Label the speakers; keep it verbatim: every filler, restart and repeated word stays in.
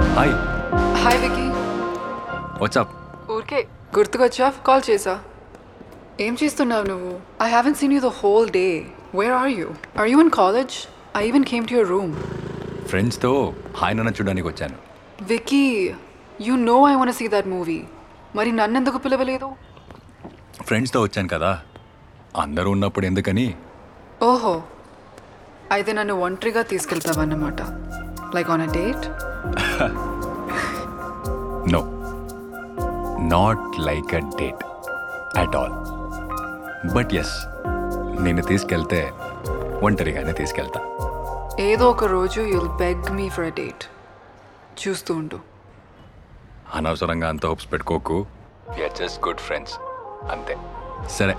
Speaker 1: Hi
Speaker 2: hi wiki.
Speaker 1: WhatsApp.
Speaker 2: ఊరికే గుర్తుకొచ్చా call చేసా. ఏం చేస్తున్నావు నువ్వు? I haven't seen you the whole day. Where are you? Are you in college? I even came to your room.
Speaker 1: ఫ్రెండ్స్తో hi నాన్న చూడడానికి వచ్చాను.
Speaker 2: Vicky, you know I want see that movie. మరి నన్నెందుకు పిలవలేదు?
Speaker 1: ఫ్రెండ్స్తో వచ్చాను కదా, అందరూ ఉన్నప్పుడు ఎందుకని.
Speaker 2: ఓహో, అయితే నన్ను ఒంటరిగా తీసుకెళ్తావన్నమాట. Like on a date?
Speaker 1: No, not like a date at all. But yes, నేను తీసుకెళ్తే ఒంటరిగానే తీసుకెళ్తా.
Speaker 2: ఏదో ఒక రోజు you'll beg me for a date. చూస్తూ ఉండు.
Speaker 1: అనవసరంగా అంత హోప్స్ పెట్టుకోకు. వీఆర్ జస్ట్ గుడ్ ఫ్రెండ్స్ అంతే. సరే,